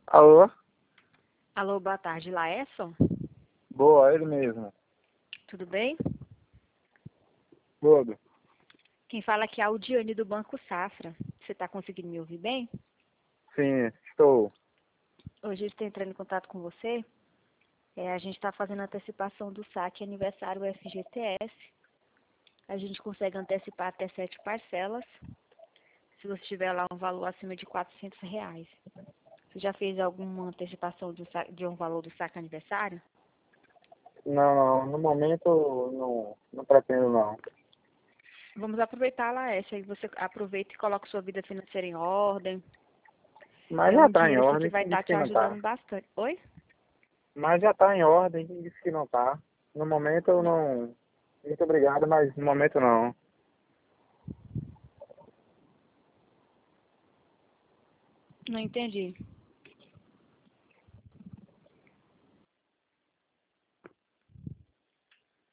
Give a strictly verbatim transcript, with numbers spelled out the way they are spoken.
Alô? Alô, boa tarde, Laesson? Boa, ele mesmo. Tudo bem? Tudo. Quem fala aqui é a Aldiane do Banco Safra. Você está conseguindo me ouvir bem? Sim, estou. Hoje eu estou entrando em contato com você. É, a gente está fazendo a antecipação do saque aniversário F G T S. A gente consegue antecipar até sete parcelas, se você tiver lá um valor acima de quatrocentos reais. Você já fez alguma antecipação do sa- de um valor do saque aniversário? Não, não, no momento não, não pretendo não. Vamos aproveitar, Laércio. Aí você aproveita e coloca sua vida financeira em ordem. Mas É já um está em dinheiro assim que ordem, vai quem estar disse te que não está? ajudando bastante. Oi? Mas já está em ordem, quem disse que não está? No momento eu não. Muito obrigado, mas no momento não. Não entendi.